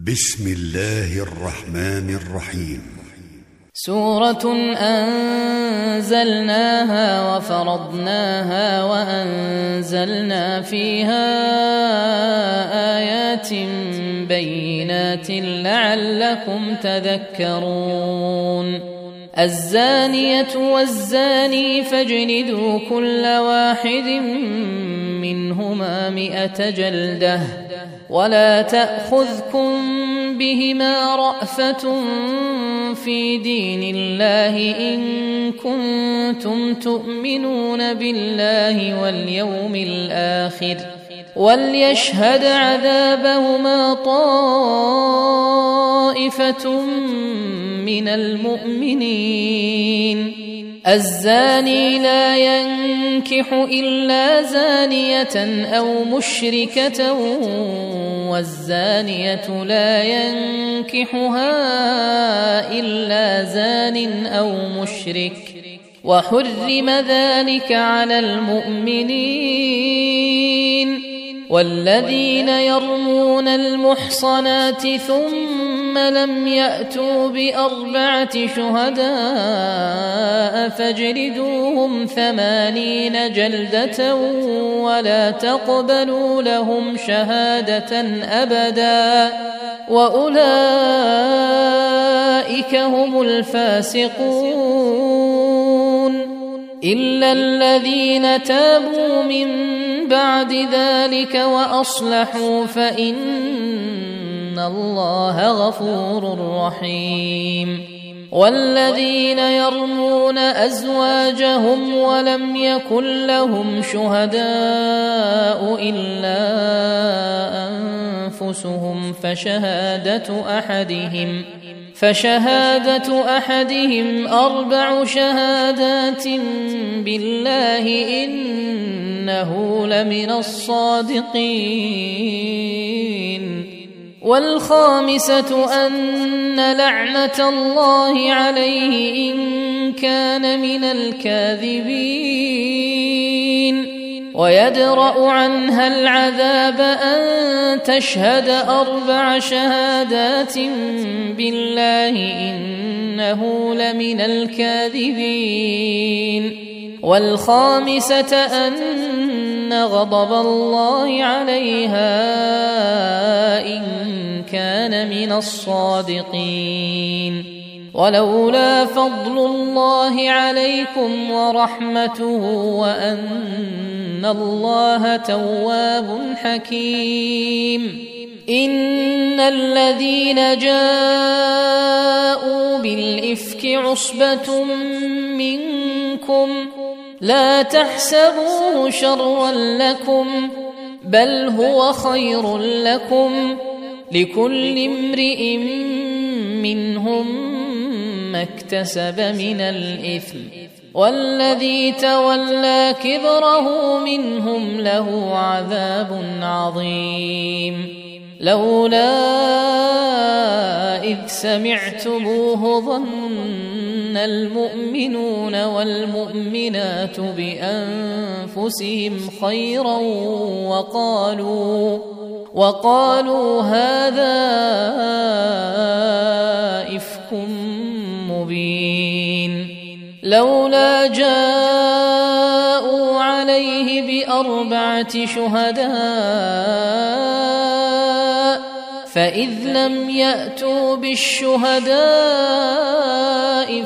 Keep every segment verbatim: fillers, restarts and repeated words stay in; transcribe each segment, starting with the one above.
بسم الله الرحمن الرحيم. سورة أنزلناها وفرضناها وأنزلنا فيها آيات بينات لعلكم تذكرون. الزانية والزاني فاجلدوا كل واحد منهما مئة جلدة ولا تأخذكم بهما رأفة في دين الله إن كنتم تؤمنون بالله واليوم الآخر وليشهد عذابهما طائفة من المؤمنين. الزاني لا ينكح إلا زانية أو مشركة والزانية لا ينكحها إلا زان أو مشرك وحرم ذلك على المؤمنين. والذين يرمون المحصنات ثم لم يأتوا بأربعة شهداء فاجلدوهم ثمانين جلدة ولا تقبلوا لهم شهادة أبدا وأولئك هم الفاسقون. إلا الذين تابوا من بعد ذلك وأصلحوا فإن الله غفور رحيم. والذين يرمون أزواجهم ولم يكن لهم شهداء إلا أنفسهم فشهادة أحدهم فشهادة أحدهم أربع شهادات بالله إنه لمن الصادقين. والخامسة أن لعنة الله عليه إن كان من الكاذبين. ويدرأ عنها العذاب أن تشهد أربع شهادات بالله إنه لمن الكاذبين. والخامسة أن غضب الله عليها إن كان من الصادقين. ولولا فضل الله عليكم ورحمته وأن الله تواب حكيم. إن الذين جاءوا بالإفك عصبة منكم لا تحسبوه شرا لكم بل هو خير لكم لكل امرئ منهم ما اكتسب من الإثم والذي تولى كبره منهم له عذاب عظيم. لولا إذ سمعتموه ظن المؤمنون والمؤمنات بأنفسهم خيرا وقالوا وقالوا هذا إفك مبين. لولا جاءوا عليه بأربعة شهداء فإذ لم يأتوا بالشهداء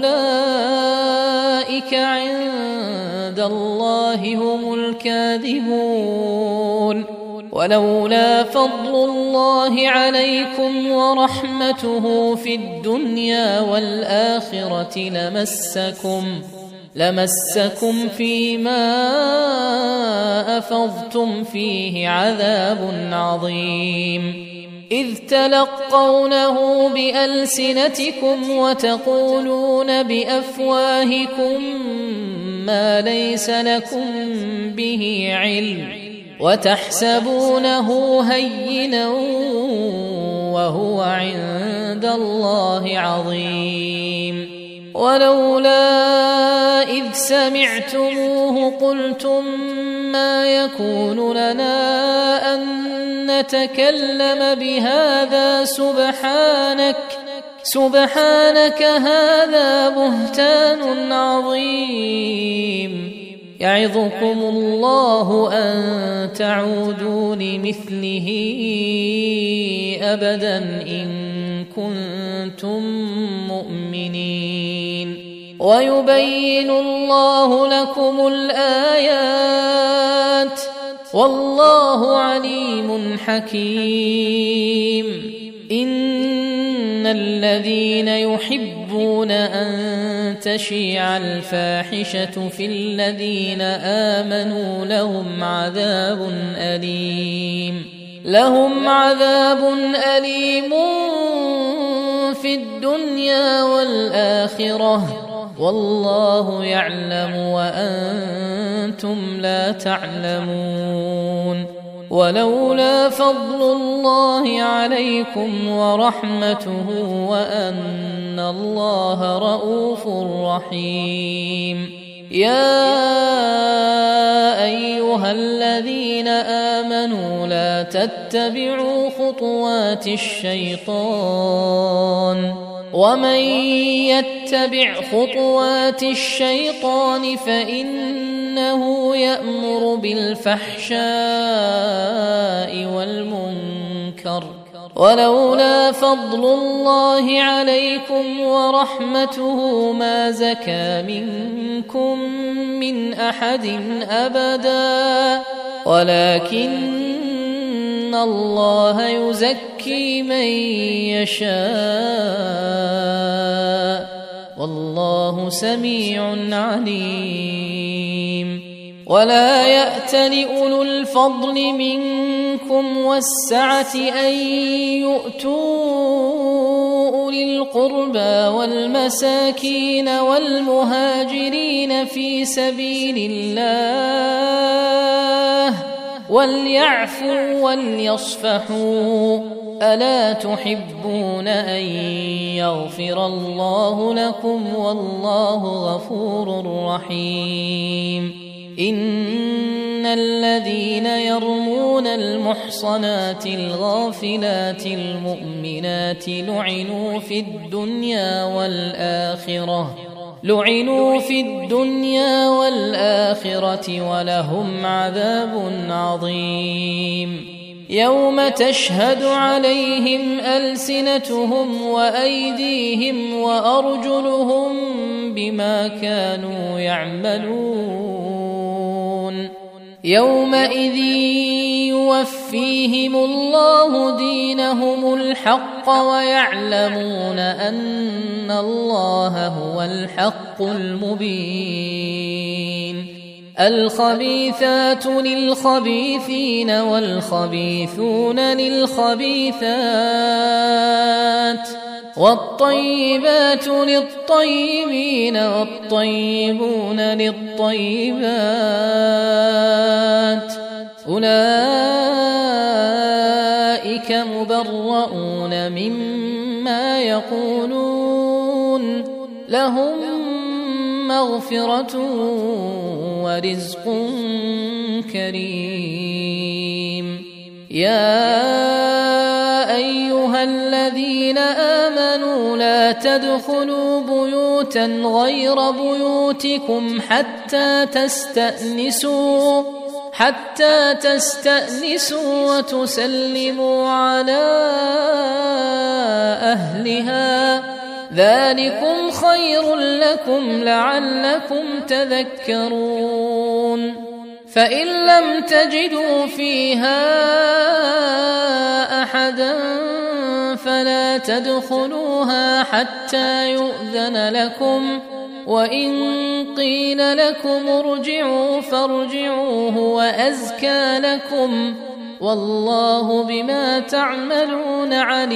فأولئك عند الله هم الكاذبون. ولولا فضل الله عليكم ورحمته في الدنيا والآخرة لمسكم لمسكم فيما أفضتم فيه عذاب عظيم. إذ تلقونه بألسنتكم وتقولون بأفواهكم ما ليس لكم به علم وتحسبونه هينا وهو عند الله عظيم. ولولا إذ سمعتموه قلتم ما يكون لنا أن يتكلم بهذا سبحانك سبحانك هذا بهتان عظيم. يعظكم الله أن تعودوا لمثله أبدا إن كنتم مؤمنين. ويبين الله لكم الآيات والله عليم حكيم. إن الذين يحبون أن تشيع الفاحشة في الذين آمنوا لهم عذاب أليم لهم عذاب أليم في الدنيا والآخرة والله يعلم وأنتم لا تعلمون. ولولا فضل الله عليكم ورحمته وأن الله رؤوف رحيم. يا أيها الذين آمنوا لا تتبعوا خطوات الشيطان ومن يتبع خطوات الشيطان فإنه يأمر بالفحشاء والمنكر ولولا فضل الله عليكم ورحمته ما زكى منكم من أحد أبدا ولكن الله يزكي من يشاء والله سميع عليم. ولا يأتل أولو الفضل منكم والسعة أن يؤتوا أولي القربى والمساكين والمهاجرين في سبيل الله وليعفوا وليصفحوا ألا تحبون أن يغفر الله لكم والله غفور رحيم. إن الذين يرمون المحصنات الغافلات المؤمنات لعنوا في الدنيا والآخرة لعنوا في الدنيا والآخرة ولهم عذاب عظيم. يوم تشهد عليهم ألسنتهم وأيديهم وأرجلهم بما كانوا يعملون. يومئذ يوفيهم الله دينهم الحق ويعلمون أن الله هو الحق المبين. الخبيثات للخبيثين والخبيثون للخبيثات والطيبات للطيبين والطيبون للطيبات أولئك مبرؤون مما يقولون لهم مغفرة ورزق كريم. يا أيها الذين آمنوا لا تدخلوا بيوتا غير بيوتكم حتى تستأنسوا حتى تستأنسوا وتسلموا على أهلها ذلكم خير لكم لعلكم تذكرون. فإن لم تجدوا فيها أحدا فلا تدخلوها حتى يؤذن لكم وإن قيل لكم ارجعوا فارجعوا هو أزكى لكم والله بما تعملون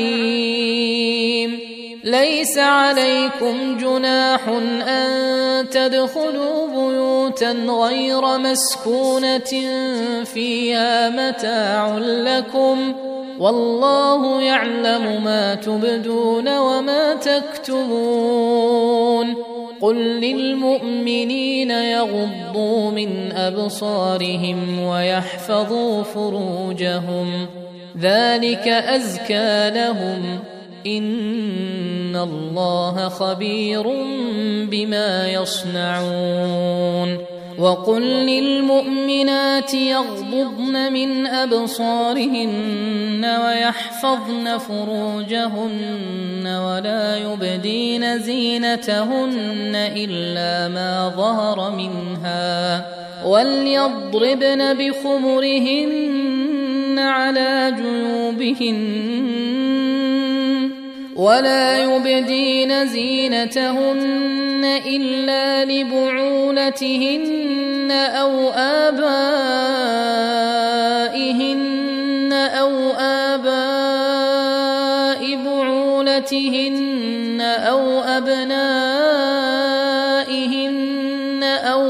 عليم. ليس عليكم جناح أن تدخلوا بيوتا غير مسكونة فيها متاع لكم والله يعلم ما تبدون وما تكتمون. قل للمؤمنين يغضوا من أبصارهم ويحفظوا فروجهم ذلك أزكى لهم إن الله خبير بما يصنعون وقل للمؤمنات يغضضن من أبصارهن ويحفظن فروجهن ولا يبدين زينتهن إلا ما ظهر منها وليضربن بخمرهن على جيوبهن ولا يبدين زينتهن إلا لبعولتهن أو آبائهن أو آباء بعولتهن أو أبنائهن أو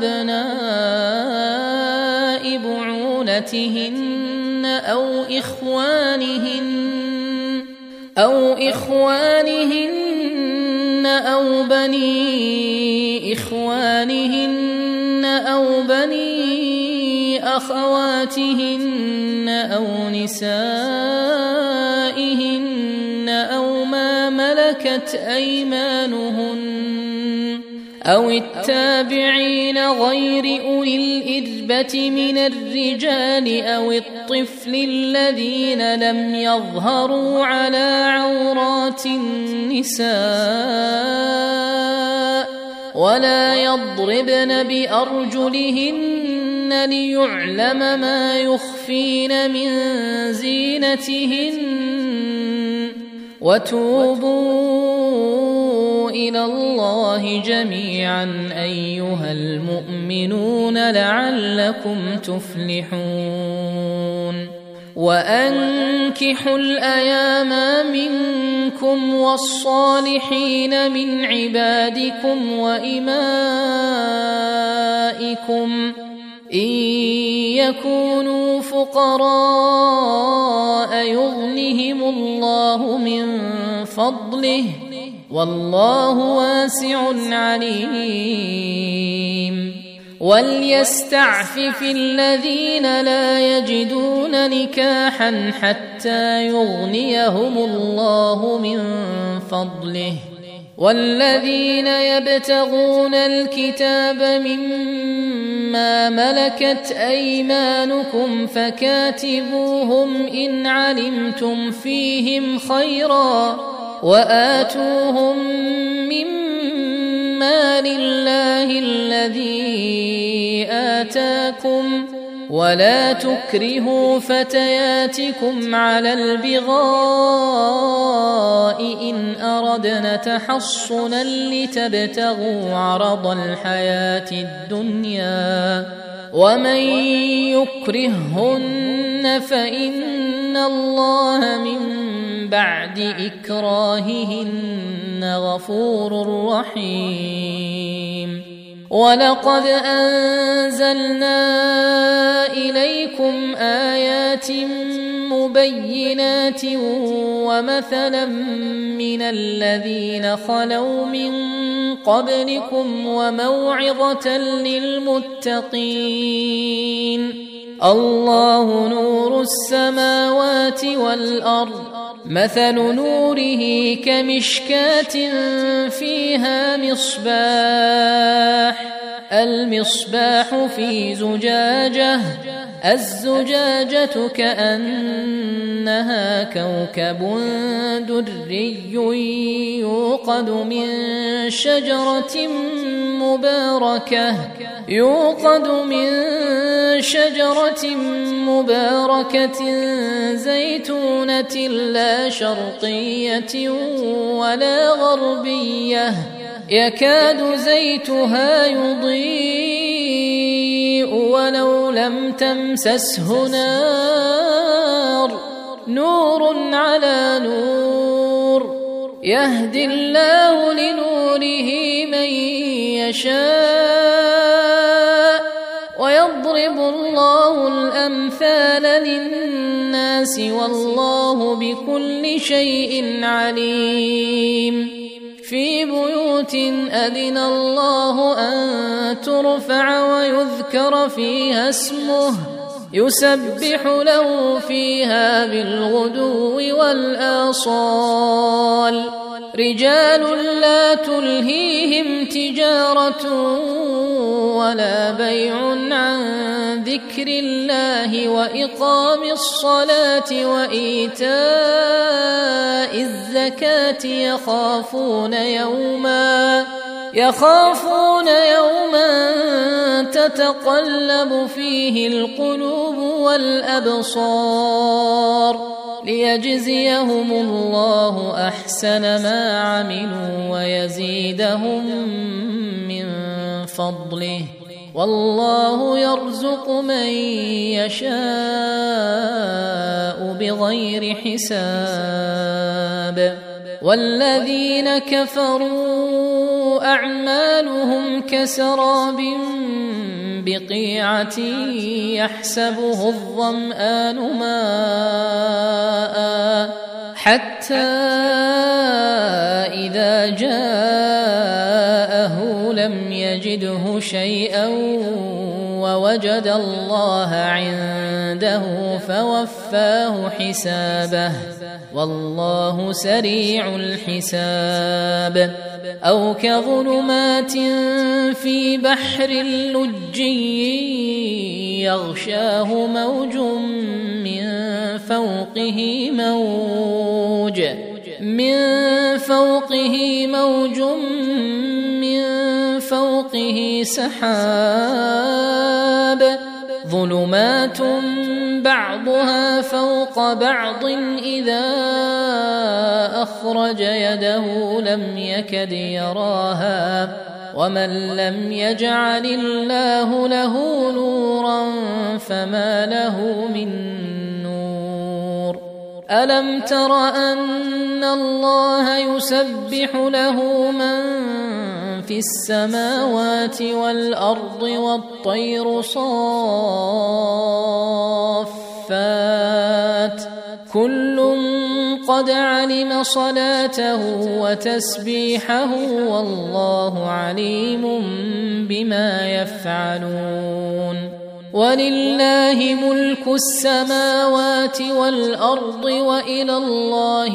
أبناء بعولتهن أو إخوانهن أو إخوانهن أو بني إخوانهن أو بني أخواتهن أو نسائهن أو ما ملكت أيمانهن أو التابعين غير أولي الإربة من الرجال أو الطفل الذين لم يظهروا على عورات النساء ولا يضربن بأرجلهن ليعلم ما يخفين من زينتهن وتوبوا إلى الله جميعا أيها المؤمنون لعلكم تفلحون وأنكحوا الأيام منكم والصالحين من عبادكم وإمائكم إن يكونوا فقراء يغنهم الله من فضله والله واسع عليم وليستعفف الذين لا يجدون نكاحا حتى يغنيهم الله من فضله والذين يبتغون الكتاب مما ملكت أيمانكم فكاتبوهم إن علمتم فيهم خيرا وآتوهم مما لله الذي آتاكم ولا تكرهوا فتياتكم على البغاء إن أردنا تحصنا لتبتغوا عرض الحياة الدنيا ومن يكرههن فإن الله من بعد إكراههن غفور رحيم ولقد أنزلنا إليكم آيات مبينات ومثلا من الذين خلوا من قبلكم وموعظة للمتقين الله نور السماوات والأرض مثل نوره كمشكاة فيها مصباح المصباح في زجاجة الزجاجة كأنها كوكب دري يوقد من شجرة مباركة يوقد من شجرة مباركة زيتونة لا شرقية ولا غربية يكاد زيتها يضيء ولو لم تمسسه نار نور على نور يهدي الله لنوره من يشاء ويضرب الله الأمثال للناس والله بكل شيء عليم في بيوت أذن الله أن ترفع ويذكر فيها اسمه يسبح له فيها بالغدو والآصال رجال لا تلهيهم تجارة ولا بيع عن ذكر الله وإقام الصلاة وإيتاء الزكاة يخافون يوما يخافون يوما تتقلب فيه القلوب والأبصار ليجزيهم الله أحسن ما عملوا ويزيدهم من فضله والله يرزق من يشاء بغير حساب والذين كفروا أعمالهم كسراب بقيعة يحسبه الظمآن ماء حتى إذا جاءه لم يجده شيئا ووجد الله عنده فوفاه حسابه والله سريع الحساب أو كظلمات في بحر لجي يغشاه موج من فوقه موج من فوقه موج من فوقه سحاب ظلمات بعضها فوق بعض إذا أخرج يده لم يكد يراها ومن لم يجعل الله له نورا فما له من نور ألم تر أن الله يسبح له من في السماوات والأرض والطير صافات كل قد علم صلاته وتسبيحه والله عليم بما يفعلون ولله ملك السماوات والأرض وإلى الله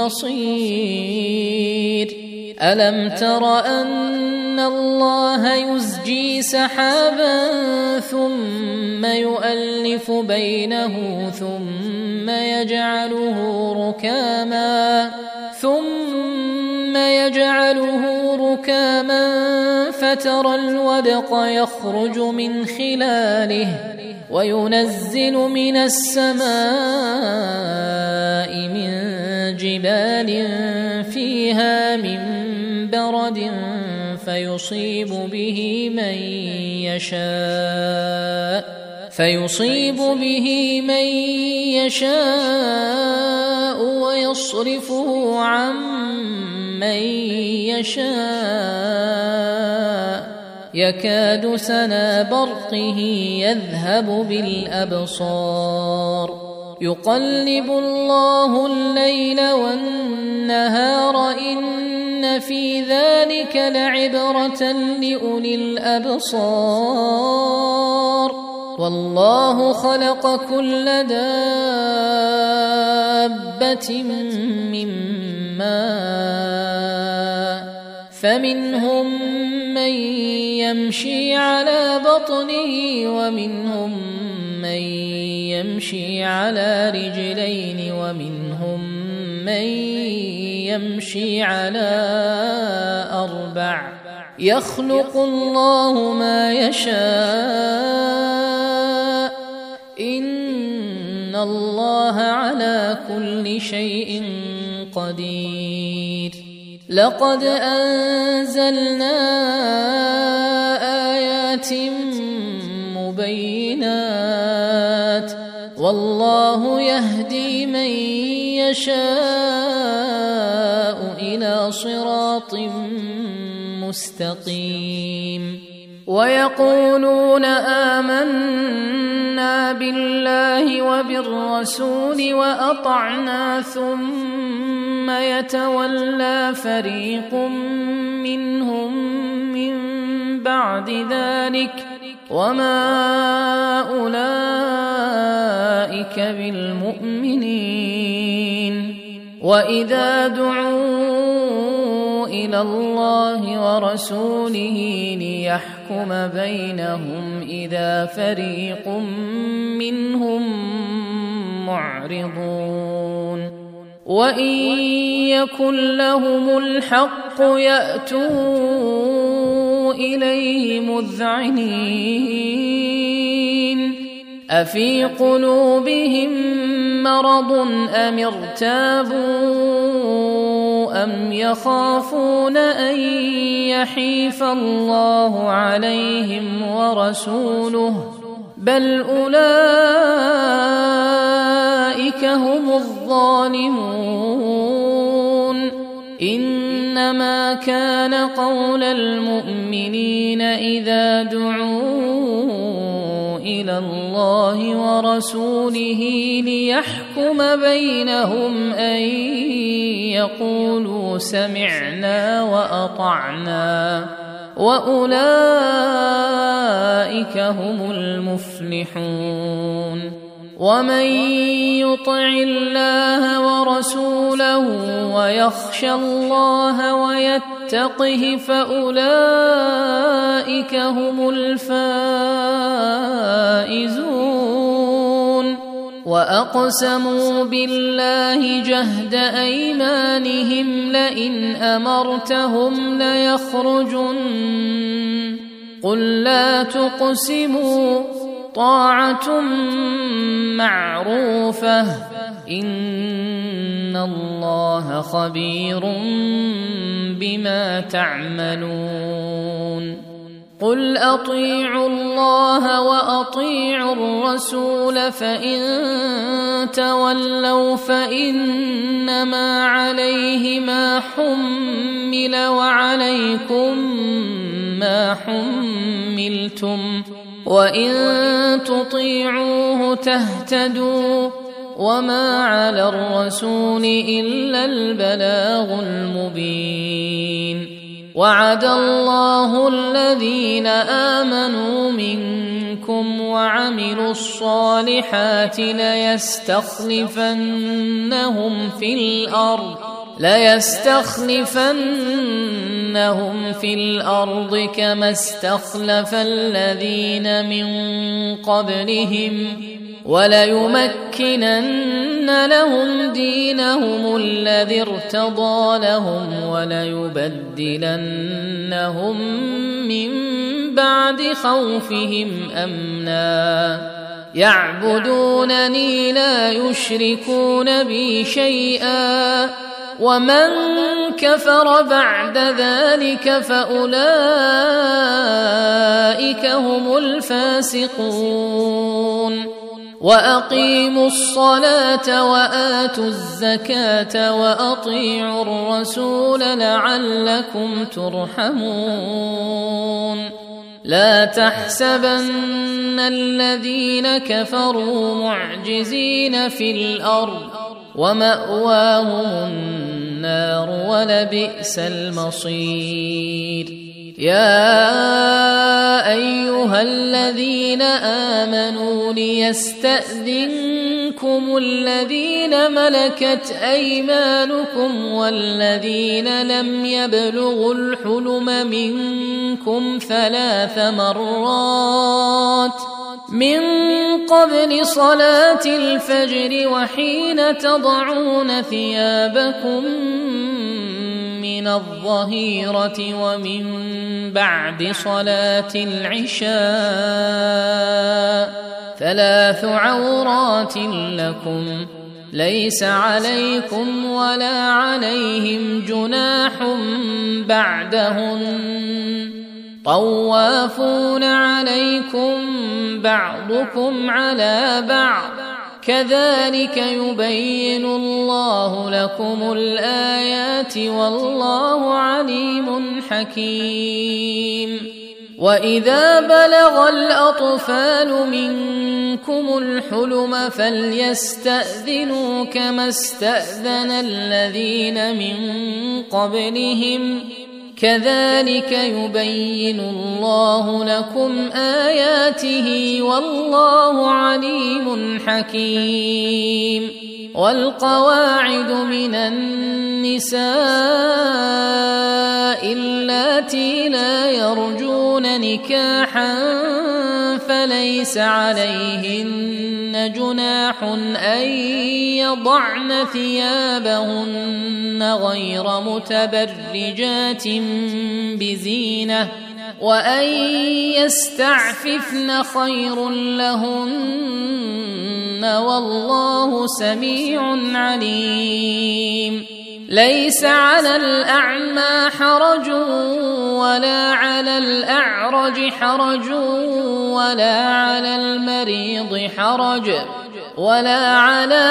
المصير ألم تر أن الله يزجي سحابا ثم يؤلف بينه ثم يجعله ركاما ثم يجعله ركاما فترى الودق يخرج من خلاله وينزل من السماء من جبال فيها من برد فيصيب به من يشاء فيصيب به من يشاء ويصرفه عن من يشاء يكاد سنا برقه يذهب بالأبصار يقلب الله الليل والنهار إن في ذلك لعبرة لأولي الأبصار والله خلق كل دابة من ماء فمنهم من يمشي على بطنه ومنهم من يمشي على رجلين ومنهم من يمشي على أربع يخلق الله ما يشاء إن الله على كل شيء قدير لقد أنزلنا آيات مبينات والله يهدي من يشاء إلى صراط مستقيم ويقولون آمنا بالله وبالرسول وأطعنا ثم يتولى فريق منهم من بعد ذلك وما أولئك أولئك بالمؤمنين وإذا دعوا إلى الله ورسوله ليحكم بينهم إذا فريق منهم معرضون وإن يكن لهم الحق يأتوا إليه مذعنين أفي قلوبهم مرض أم ارتابوا أم يخافون أن يحيف الله عليهم ورسوله بل أولئك هم الظالمون إنما كان قول المؤمنين إذا دعوا إلى الله ورسوله ليحكم بينهم أن يقولوا سمعنا وأطعنا وأولئك هم المفلحون ومن يطع الله ورسوله ويخشى الله ويتقه فأولئك هم الفائزون وأقسموا بالله جهد أيمانهم لئن أمرتهم ليخرجن قل لا تقسموا طاعة معروفة إن الله خبير بما تعملون قل أطيعوا الله وأطيعوا الرسول فإن تولوا فإنما عليه ما حمل وعليكم ما حملتم وإن تطيعوه تهتدوا وما على الرسول إلا البلاغ المبين وعد الله الذين آمنوا منكم وعملوا الصالحات ليستخلفنهم في الأرض ليستخلفنهم في الأرض كما استخلف الذين من قبلهم وليمكنن لهم دينهم الذي ارتضى لهم وليبدلنهم من بعد خوفهم أمنا يعبدونني لا يشركون بي شيئا ومن كفر بعد ذلك فأولئك هم الفاسقون وأقيموا الصلاة وآتوا الزكاة وأطيعوا الرسول لعلكم ترحمون لا تحسبن الذين كفروا معجزين في الأرض ومأواهم النار ولبئس المصير يا أيها الذين آمنوا ليستأذنكم الذين ملكت أيمانكم والذين لم يبلغوا الحلم منكم ثلاث مرات من قبل صلاة الفجر وحين تضعون ثيابكم من الظهيرة ومن بعد صلاة العشاء ثلاث عورات لكم ليس عليكم ولا عليهم جناح بعدهن طوافون عليكم بعضكم على بعض كذلك يبين الله لكم الآيات والله عليم حكيم وإذا بلغ الأطفال منكم الحلم فليستأذنوا كما استأذن الذين من قبلهم كذلك يبين الله لكم آياته والله عليم حكيم. والقواعد من النساء اللاتي لا يرجون نكاحا فليس عليهن جناح أن يضعن ثيابهن غير متبرجات بزينة وأن يستعففن خير لهن والله سميع عليم. ليس على الأعمى حرج ولا على الأعرج حرج ولا على المريض حرج ولا على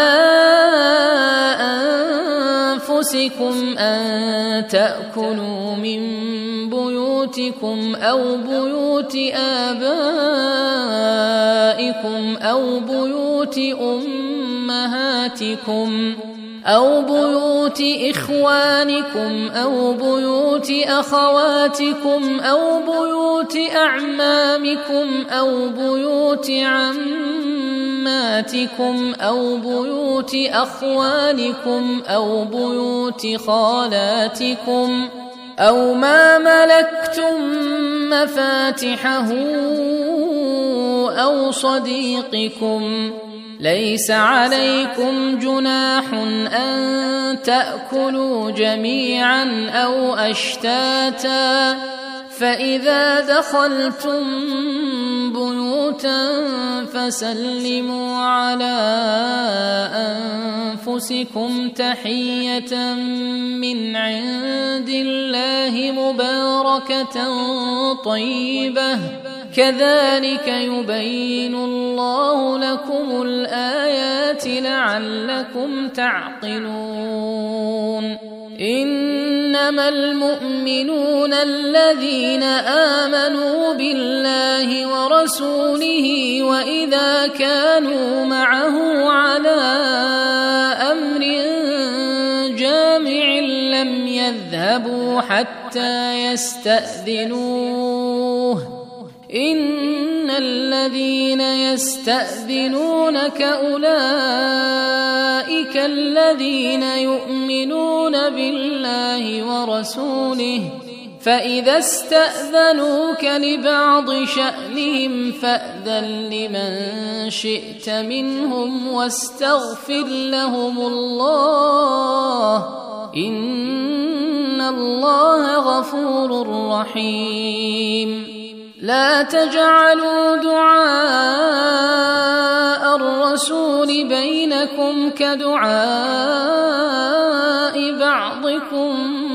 أنفسكم أن تأكلوا من بيوتكم أو بيوت آبائكم أو بيوت أمهاتكم أو بيوت إخوانكم أو بيوت أخواتكم أو بيوت أعمامكم أو بيوت عماتكم أو بيوت أخوالكم أو بيوت خالاتكم أو ما ملكتم مفاتحه أو صديقكم. ليس عليكم جناح أن تأكلوا جميعا أو أشتاتا فإذا دخلتم بيوتا فسلموا على أنفسكم تحية من عند الله مباركة طيبة كذلك يبين الله لكم الآيات لعلكم تعقلون. إنما المؤمنون الذين آمنوا بالله ورسوله وإذا كانوا معه على أمر جامع لم يذهبوا حتى يستأذنوه إن الذين يستأذنونك أولئك الذين يؤمنون بالله ورسوله فإذا استأذنوك لبعض شأنهم فأذن لمن شئت منهم واستغفر لهم الله إن الله غفور رحيم. لا تجعلوا دعاء الرسول بينكم كدعاء بعضكم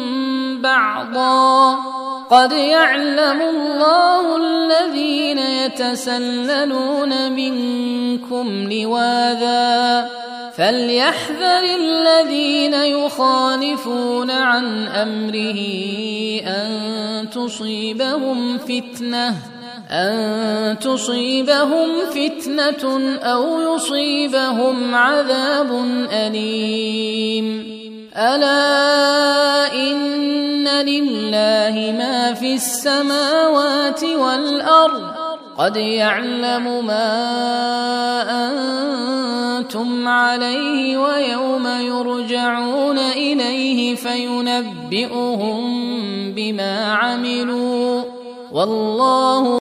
بعضا قد يعلم الله الذين يتسللون منكم لواذا فليحذر الذين يخالفون عن أمره أن تصيبهم فتنة أن تصيبهم فتنة أو يصيبهم عذاب أليم. ألا إن لله ما في السماوات والأرض قد يعلم ما أنتم عليه ويوم يرجعون إليه فينبئهم بما عملوا والله